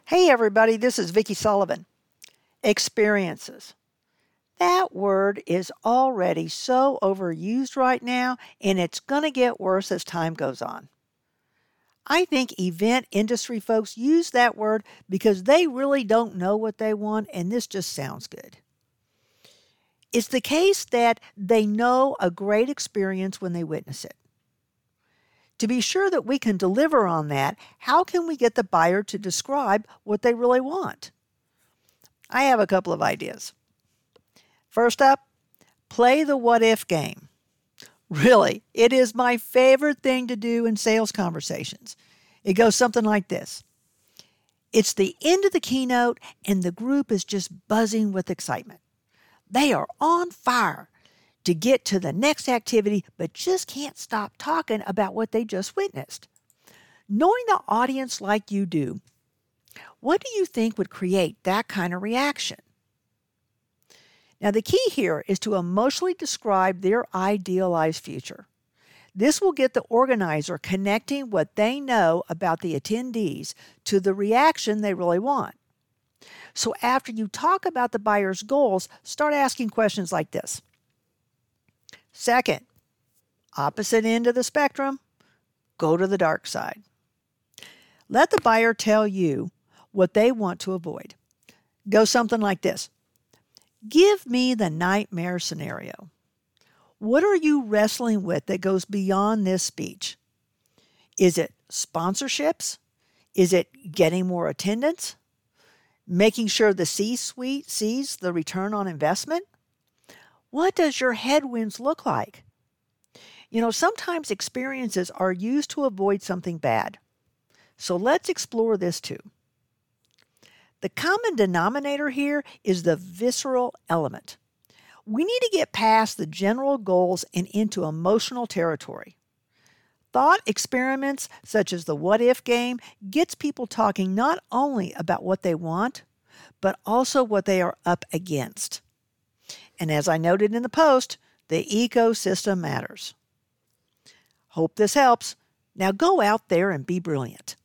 Hey everybody, this is Vicki Sullivan. Experiences. That word is already so overused right now, and it's going to get worse as time goes on. I think event industry folks use that word because they really don't know what they want, and this just sounds good. It's the case that they know a great experience when they witness it. To be sure that we can deliver on that, how can we get the buyer to describe what they really want? I have a couple of ideas. First up, play the what if game. Really, it is my favorite thing to do in sales conversations. It goes something like this. It's the end of the keynote and the group is just buzzing with excitement. They are on fire to get to the next activity, but just can't stop talking about what they just witnessed. Knowing the audience like you do, what do you think would create that kind of reaction? Now, the key here is to emotionally describe their idealized future. This will get the organizer connecting what they know about the attendees to the reaction they really want. So after you talk about the buyer's goals, start asking questions like this. Second, opposite end of the spectrum, go to the dark side. Let the buyer tell you what they want to avoid. Go something like this. Give me the nightmare scenario. What are you wrestling with that goes beyond this speech? Is it sponsorships? Is it getting more attendance? Making sure the C-suite sees the return on investment? What does your headwinds look like? Sometimes experiences are used to avoid something bad. So let's explore this too. The common denominator here is the visceral element. We need to get past the general goals and into emotional territory. Thought experiments such as the what if game gets people talking not only about what they want, but also what they are up against. And as I noted in the post, the ecosystem matters. Hope this helps. Now go out there and be brilliant.